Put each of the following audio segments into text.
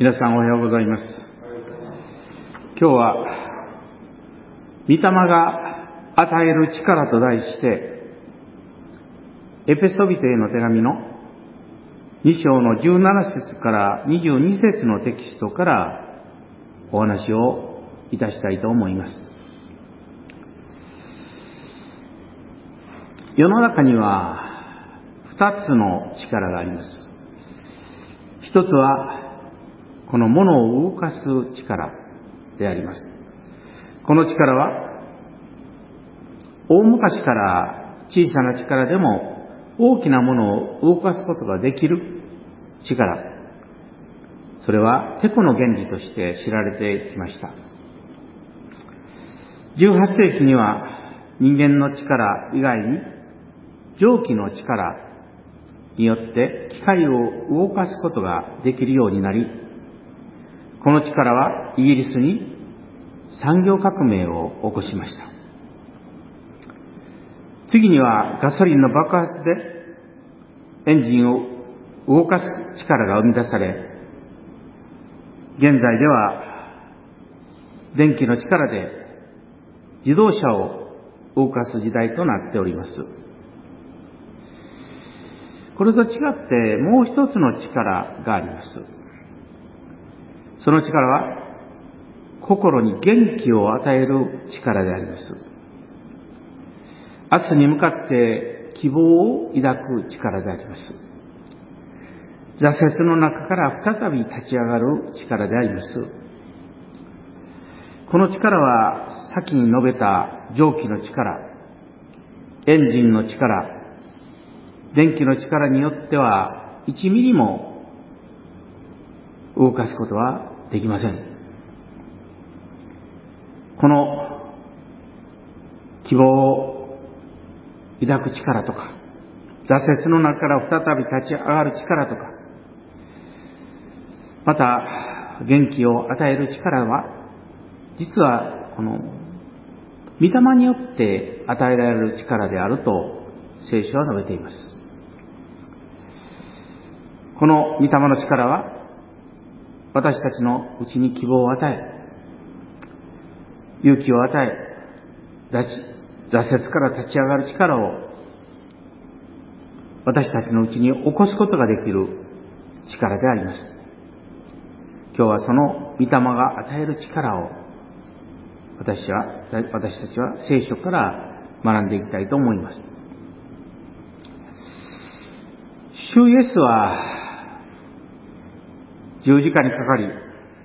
皆さんおはようございます。今日は御霊が与える力と題して、エペソビテへの手紙の2章の17節から22節のテキストからお話をいたしたいと思います。世の中には2つの力があります。一つはこの物を動かす力であります。この力は大昔から小さな力でも大きなものを動かすことができる力、それはテコの原理として知られてきました。18世紀には人間の力以外に蒸気の力によって機械を動かすことができるようになり、この力はイギリスに産業革命を起こしました。次にはガソリンの爆発でエンジンを動かす力が生み出され、現在では電気の力で自動車を動かす時代となっております。これと違ってもう一つの力があります。その力は心に元気を与える力であります。明日に向かって希望を抱く力であります。挫折の中から再び立ち上がる力であります。この力は先に述べた蒸気の力、エンジンの力、電気の力によっては1ミリも動かすことはできません。この希望を抱く力とか、挫折の中から再び立ち上がる力とか、また元気を与える力は、実はこの御霊によって与えられる力であると聖書は述べています。この御霊の力は私たちのうちに希望を与え、勇気を与え、挫折から立ち上がる力を私たちのうちに起こすことができる力であります。今日はその御霊が与える力を私たちは聖書から学んでいきたいと思います。主イエスは十字架にかかり、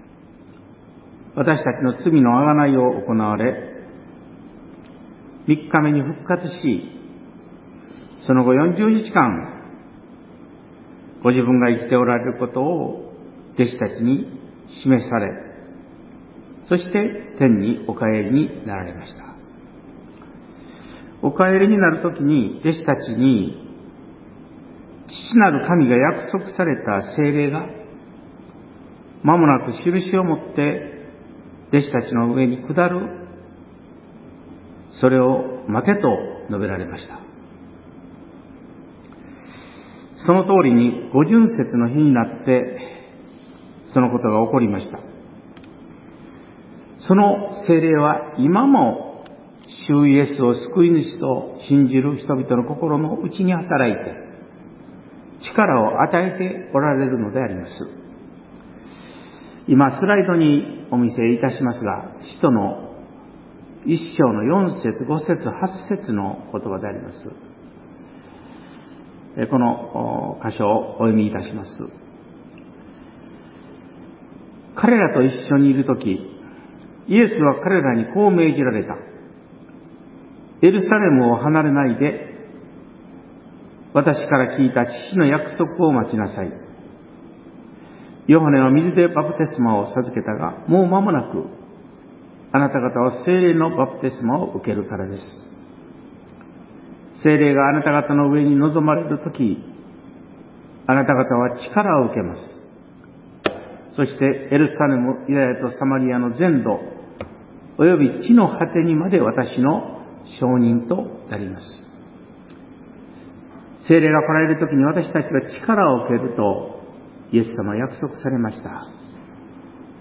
私たちの罪の贖いを行われ、3日目に復活し、その後40日間、ご自分が生きておられることを弟子たちに示され、そして天にお帰りになられました。お帰りになるときに弟子たちに、父なる神が約束された聖霊が間もなく印を持って弟子たちの上に下る、それを待てと述べられました。その通りに五旬節の日になってそのことが起こりました。その聖霊は今も主イエスを救い主と信じる人々の心の内に働いて力を与えておられるのであります。今スライドにお見せいたしますが、使徒の1章の4節5節8節の言葉であります。この箇所をお読みいたします。彼らと一緒にいるとき、イエスは彼らにこう命じられた。エルサレムを離れないで、私から聞いた父の約束を待ちなさい。ヨハネは水でバプテスマを授けたが、もう間もなくあなた方は聖霊のバプテスマを受けるからです。聖霊があなた方の上に臨まれるとき、あなた方は力を受けます。そしてエルサレム、ユダヤとサマリアの全土、および地の果てにまで私の証人となります。聖霊が来られるときに私たちは力を受けるとイエス様は約束されました。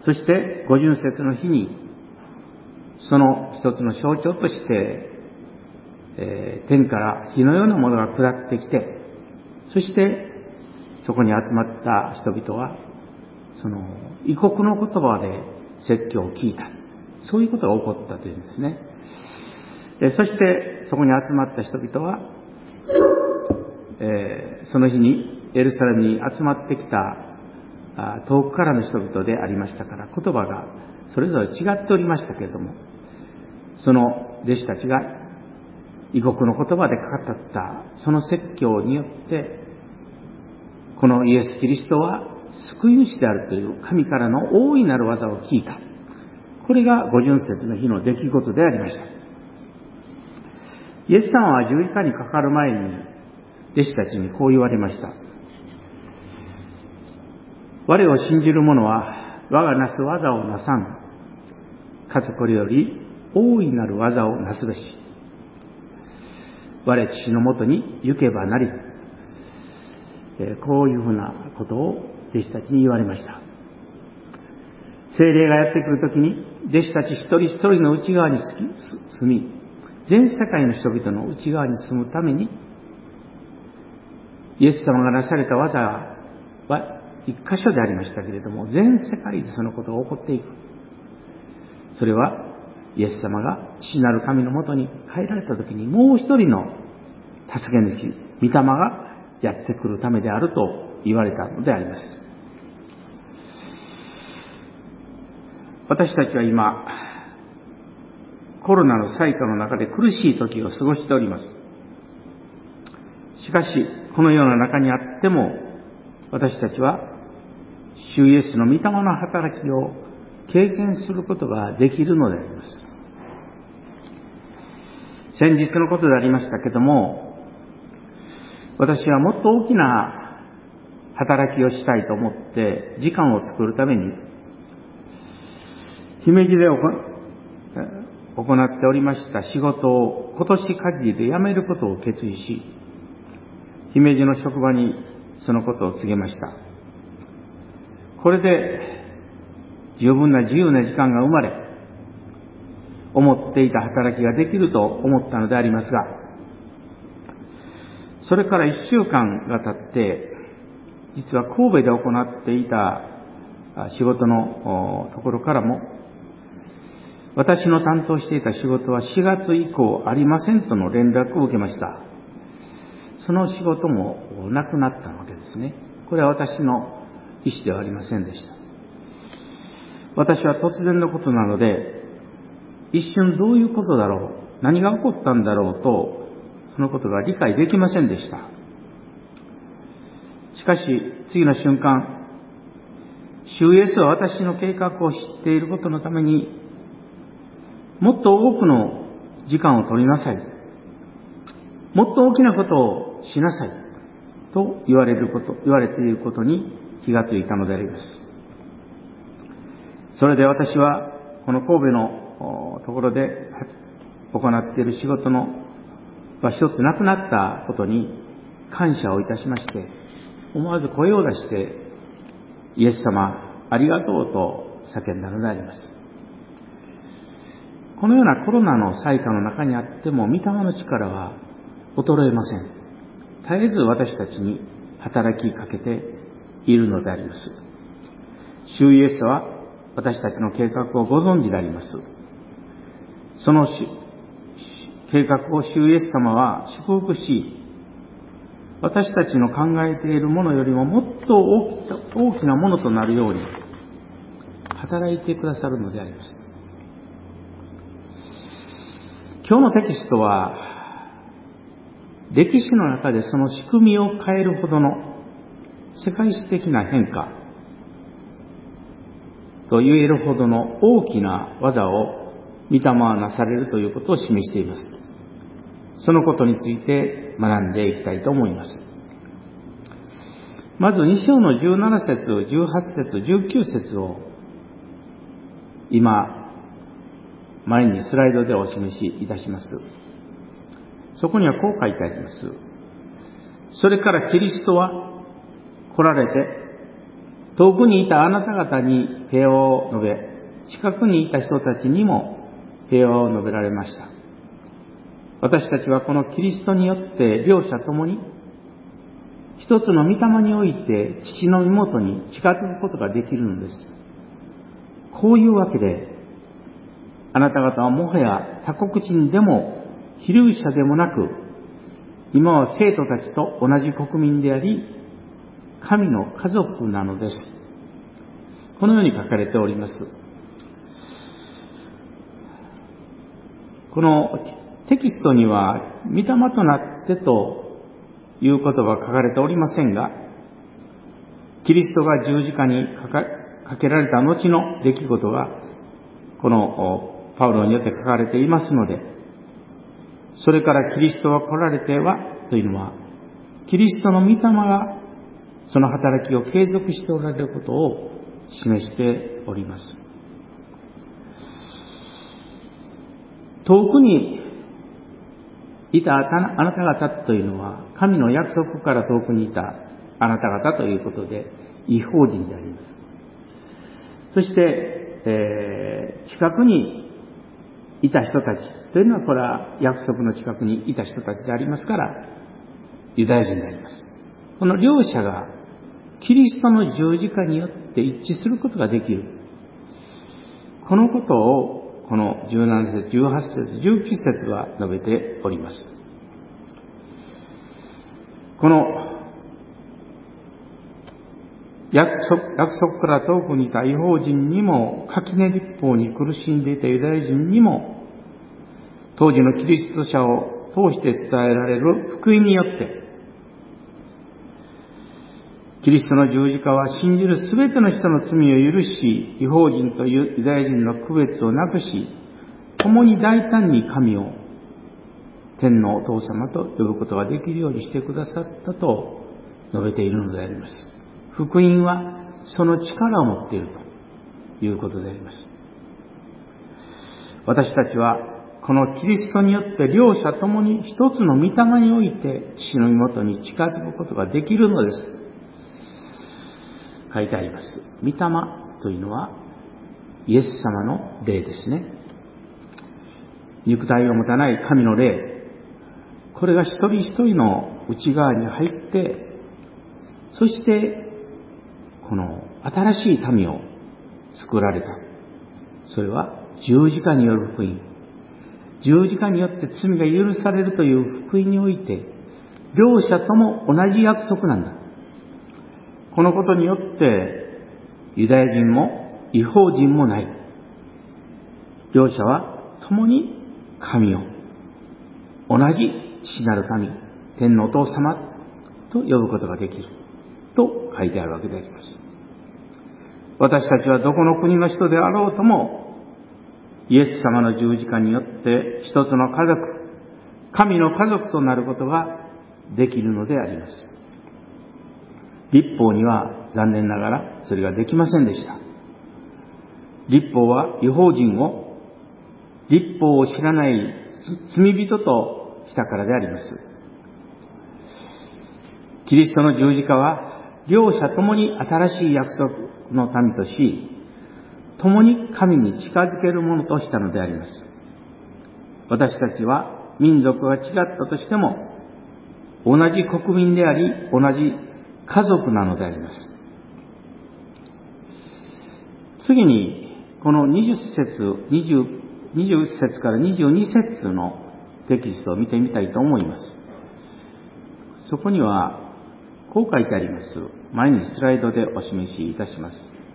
そして五巡節の日にその一つの象徴として、天から火のようなものが下ってきて、そしてそこに集まった人々はその異国の言葉で説教を聞いた。そういうことが起こったというんですね。そしてそこに集まった人々は、その日にエルサレムに集まってきた遠くからの人々でありましたから、言葉がそれぞれ違っておりましたけれども、その弟子たちが異国の言葉で語ったその説教によって、このイエス・キリストは救い主であるという神からの大いなる技を聞いた。これが五巡節の日の出来事でありました。イエス様は十字架にかかる前に弟子たちにこう言われました。我を信じる者は我がなす技をなさん。かつこれより大いなる技をなすべし。我父のもとに行けばなり。こういうふうなことを弟子たちに言われました。聖霊がやってくるときに弟子たち一人一人の内側に住み、全世界の人々の内側に住むために、イエス様がなされた技は一箇所でありましたけれども、全世界でそのことが起こっていく。それはイエス様が父なる神のもとに帰られたときに、もう一人の助け主、御霊がやってくるためであると言われたのであります。私たちは今、コロナの災禍の中で苦しい時を過ごしております。しかし、このような中にあっても、私たちは主イエスの御霊の働きを経験することができるのであります。先日のことでありましたけども、私はもっと大きな働きをしたいと思って時間を作るために姫路で行っておりました仕事を今年限りで辞めることを決意し、姫路の職場にそのことを告げました。これで十分な自由な時間が生まれ、思っていた働きができると思ったのでありますが、それから1週間が経って、実は神戸で行っていた仕事のところからも、私の担当していた仕事は4月以降ありませんとの連絡を受けました。その仕事もなくなったわけですね。これは私の意思ではありませんでした。私は突然のことなので、一瞬どういうことだろう、何が起こったんだろうと、そのことが理解できませんでした。しかし、次の瞬間、主イエスは私の計画を知っていることのために、もっと多くの時間を取りなさい。もっと大きなことをしなさい。と言われていることに気がついたのであります。それで私は、この神戸のところで行っている仕事の一つなくなったことに感謝をいたしまして、思わず声を出して、イエス様ありがとうと叫んだのであります。このようなコロナの災禍の中にあっても、御霊の力は衰えません。絶えず私たちに働きかけているのであります。主イエスは私たちの計画をご存知であります。その計画を主イエス様は祝福し、私たちの考えているものよりももっと大きなものとなるように働いてくださるのであります。今日のテキストは、歴史の中でその仕組みを変えるほどの世界史的な変化と言えるほどの大きな技を御霊はなされるということを示しています。そのことについて学んでいきたいと思います。まず2章の17節、18節、19節を今前にスライドでお示しいたします。そこにはこう書いてあります。それからキリストは来られて、遠くにいたあなた方に平和を述べ、近くにいた人たちにも平和を述べられました。私たちはこのキリストによって両者ともに一つの御霊において父の身元に近づくことができるのです。こういうわけで、あなた方はもはや他国人でも非流者でもなく、今は生徒たちと同じ国民であり、神の家族なのです。このように書かれております。このテキストには、御霊となってという言葉が書かれておりませんが、キリストが十字架にかけられた後の出来事が、このパウロによって書かれていますので、それからキリストが来られてはというのは、キリストの御霊がその働きを継続しておられることを示しております。遠くにいたあなた方というのは、神の約束から遠くにいたあなた方ということで、異邦人であります。そして、近くにいた人たちというのは、これは約束の近くにいた人たちでありますから、ユダヤ人であります。この両者がキリストの十字架によって一致することができる。このことを、この17節、18節、19節は述べております。この約束から遠くにいた異邦人にも、垣根立法に苦しんでいたユダヤ人にも、当時のキリスト者を通して伝えられる福音によって、キリストの十字架は信じるすべての人の罪を許し、異邦人とユダヤ人の区別をなくし、共に大胆に神を天のお父様と呼ぶことができるようにしてくださったと述べているのであります。福音はその力を持っているということであります。私たちはこのキリストによって両者ともに一つの御霊において父の身元に近づくことができるのです。書いてあります。御霊というのはイエス様の霊ですね。肉体を持たない神の霊。これが一人一人の内側に入って、そしてこの新しい民を作られた。それは十字架による福音。十字架によって罪が許されるという福音において、両者とも同じ約束なんだ。このことによって、ユダヤ人も異邦人もない。両者は共に神を、同じ父なる神、天のお父様と呼ぶことができる。と書いてあるわけであります。私たちはどこの国の人であろうとも、イエス様の十字架によって一つの家族、神の家族となることができるのであります。律法には残念ながらそれができませんでした。律法は異邦人を律法を知らない罪人としたからであります。キリストの十字架は両者ともに新しい約束の民とし、共に神に近づけるものとしたのであります。私たちは民族が違ったとしても、同じ国民であり、同じ家族なのであります。次に、この20節から22節のテキストを見てみたいと思います。そこには、こう書いてあります。前にスライドでお示しいたします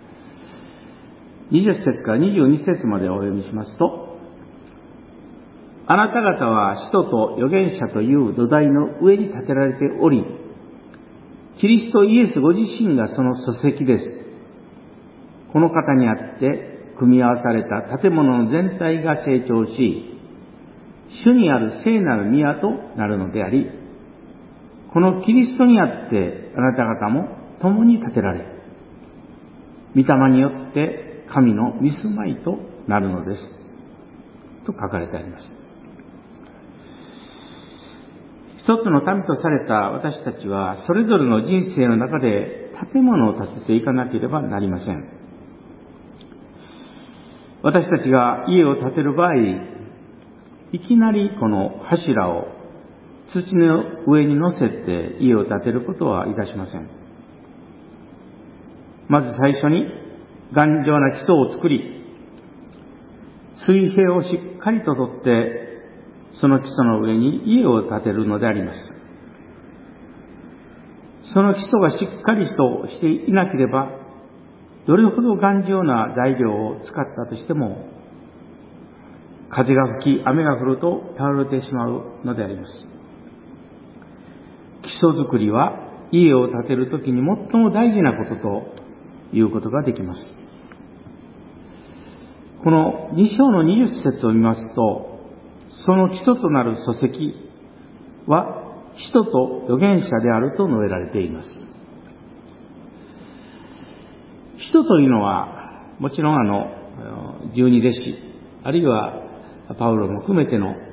。20節から22節までお読みしますと、あなた方は使徒と預言者という土台の上に建てられており、キリストイエスご自身がその礎石です。この方にあって組み合わされた建物の全体が成長し、主にある聖なる宮となるのであり、このキリストにあってあなた方も共に建てられ、御霊によって神の御住まいとなるのです。と書かれてあります。一つの民とされた私たちは、それぞれの人生の中で建物を建てていかなければなりません。 私たちが家を建てる場合、いきなりこの柱を土の上に乗せて家を建てることはいたしません。まず最初に頑丈な基礎を作り、水平をしっかりととって、その基礎の上に家を建てるのであります。その基礎がしっかりとしていなければ、どれほど頑丈な材料を使ったとしても、風が吹き、雨が降ると倒れてしまうのであります。基礎作りは家を建てるときに最も大事なことということができます。この2章の20節を見ますと、その基礎となる礎石は使徒と預言者であると述べられています。使徒というのは、もちろん十二弟子、あるいはパウロも含めての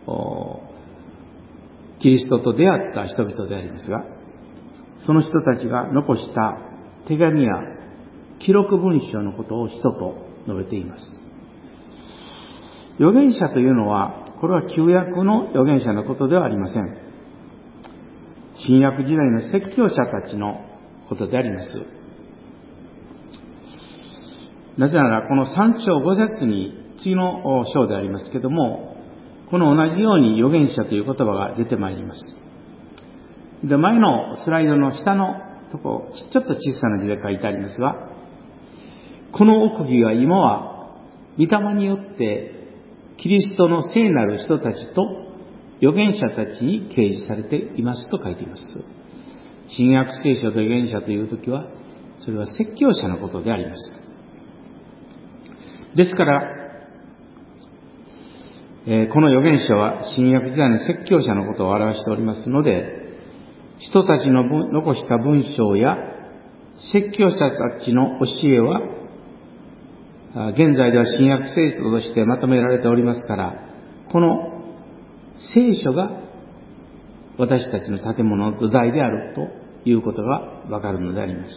キリストと出会った人々でありますが、その人たちが残した手紙や記録文書のことを使徒と述べています。預言者というのは、これは旧約の預言者のことではありません。新約時代の説教者たちのことであります。なぜなら、この3章5節に次の章でありますけども、この同じように預言者という言葉が出てまいります。で、前のスライドの下のとこ、ちょっと小さな字で書いてありますが、この奥義は今は御霊によってキリストの聖なる人たちと預言者たちに掲示されていますと書いています。新約聖書と預言者というときは、それは説教者のことであります。ですから、この預言者は新約時代の説教者のことを表しておりますので、人たちの残した文章や説教者たちの教えは、現在では新約聖書としてまとめられておりますから、この聖書が私たちの建物の土台であるということがわかるのであります。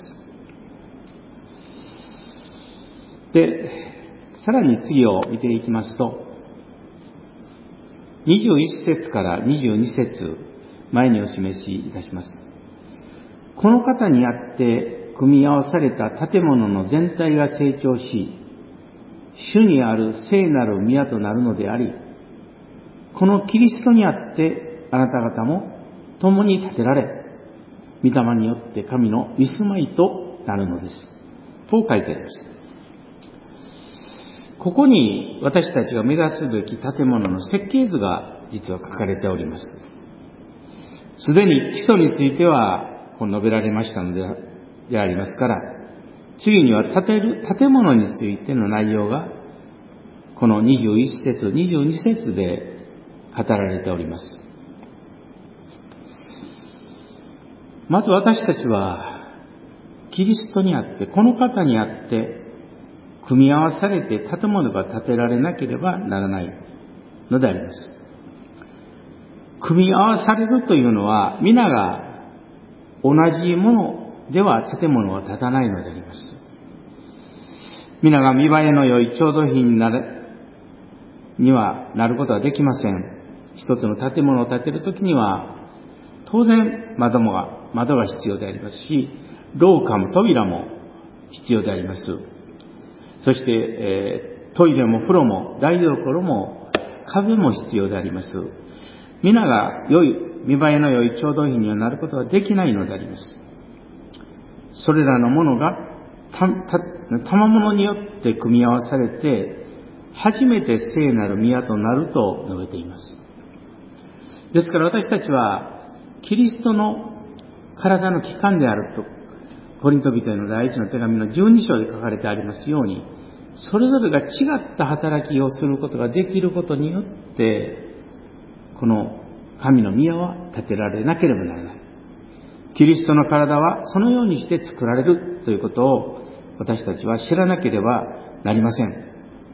で、さらに次を見ていきますと、21節から22節前にお示しいたします。この方にあって組み合わされた建物の全体が成長し、主にある聖なる宮となるのであり、このキリストにあってあなた方も共に建てられ、御霊によって神の御住まいとなるのです。と書いてあります。ここに私たちが目指すべき建物の設計図が実は書かれております。すでに基礎についてはこう述べられましたのでありますから、次には建てる建物についての内容がこの21節、22節で語られております。まず私たちはキリストにあって、この方にあって組み合わされて建物が建てられなければならないのであります。組み合わされるというのは、皆が同じものでは建物は建たないのであります。皆が見栄えの良い調度品にはなることはできません。一つの建物を建てるときには、当然窓が必要でありますし、廊下も扉も必要であります。そして、トイレも風呂も台所も壁も必要であります。皆が見栄えの良い調度品にはなることはできないのであります。それらのものが賜物によって組み合わされて、初めて聖なる宮となると述べています。ですから私たちは、キリストの体の器官であると、コリント人への第一の手紙の12章で書かれてありますように、それぞれが違った働きをすることができることによって、この神の宮は建てられなければならない。キリストの体はそのようにして作られるということを私たちは知らなければなりません。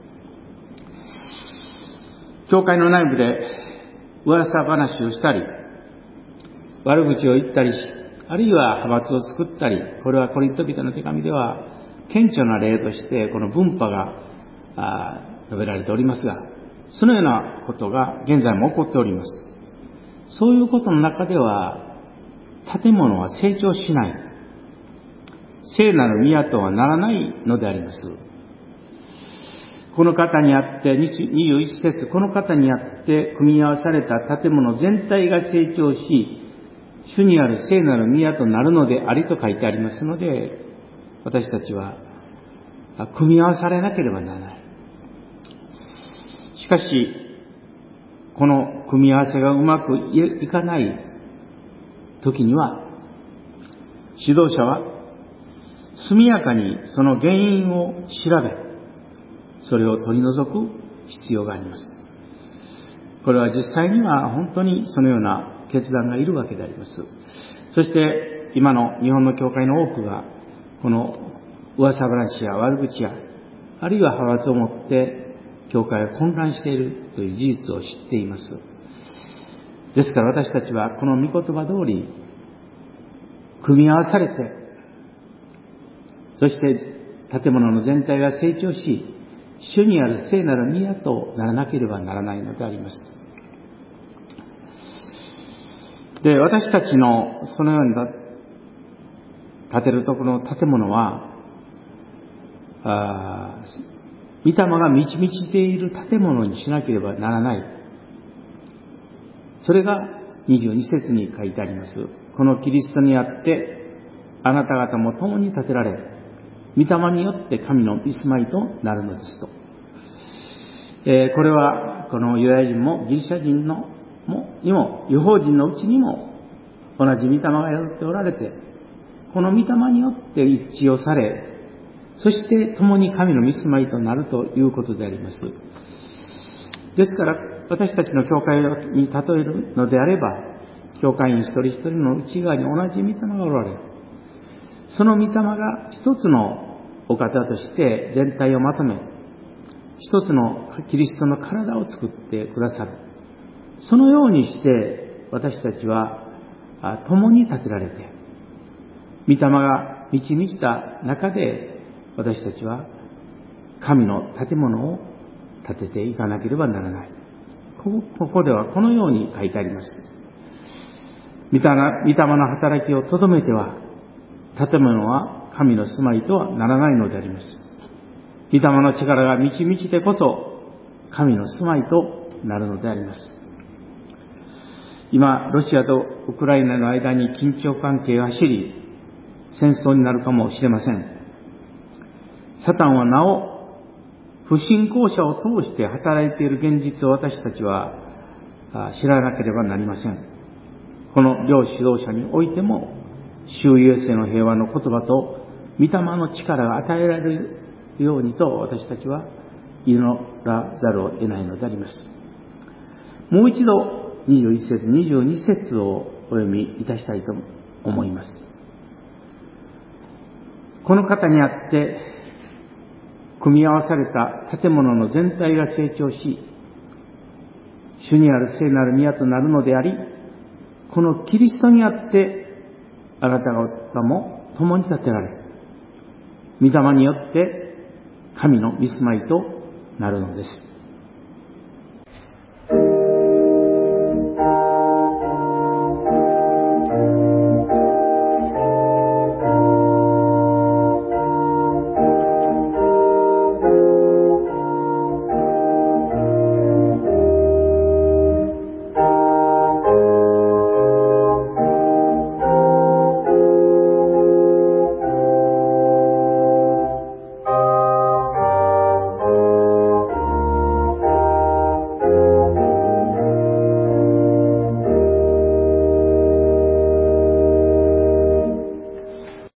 教会の内部で噂話をしたり、悪口を言ったりし、あるいは派閥を作ったり、これはコリント人の手紙では顕著な例としてこの分派が述べられておりますが、そのようなことが現在も起こっております。そういうことの中では、建物は成長しない、聖なる宮とはならないのであります。この方にあって、21節、この方にあって組み合わされた建物全体が成長し、主にある聖なる宮となるのでありと書いてありますので、私たちは組み合わされなければならない。しかし、この組み合わせがうまくいかない時には、指導者は速やかにその原因を調べ、それを取り除く必要があります。これは実際には本当にそのような決断がいるわけであります。そして今の日本の教会の多くがこの噂話や悪口やあるいは派閥をもって教会が混乱しているという事実を知っています。ですから私たちはこの御言葉通り組み合わされて、そして建物の全体が成長し、主にある聖なる宮とならなければならないのであります。で、私たちのそのように建てるところの建物は、御霊が満ち満ちている建物にしなければならない。それが22節に書いてあります。このキリストにあってあなた方も共に建てられ、御霊によって神の御住まいとなるのですと。これはこのユダヤ人もギリシャ人にも異邦人のうちにも同じ御霊が宿っておられて、この御霊によって一致をされ、そして共に神の御住まいとなるということであります。ですから私たちの教会に例えるのであれば、教会員一人一人の内側に同じ御霊がおられる。その御霊が一つのお方として全体をまとめ、一つのキリストの体を作ってくださる。そのようにして私たちは共に建てられて、御霊が満ち満ちた中で私たちは神の建物を建てていかなければならない。ここではこのように書いてあります。御霊の働きをとどめては、建物は神の住まいとはならないのであります。御霊の力が満ち満ちてこそ神の住まいとなるのであります。今、ロシアとウクライナの間に緊張関係が走り、戦争になるかもしれません。サタンはなお不信仰者を通して働いている現実を私たちは知らなければなりません。この両指導者においても、主イエスへの平和の言葉と御霊の力が与えられるようにと私たちは祈らざるを得ないのであります。もう一度21節22節をお読みいたしたいと思います。この方にあって組み合わされた建物の全体が成長し、主にある聖なる宮となるのであり、このキリストにあってあなた方も共に建てられ、御霊によって神の御住まいとなるのです。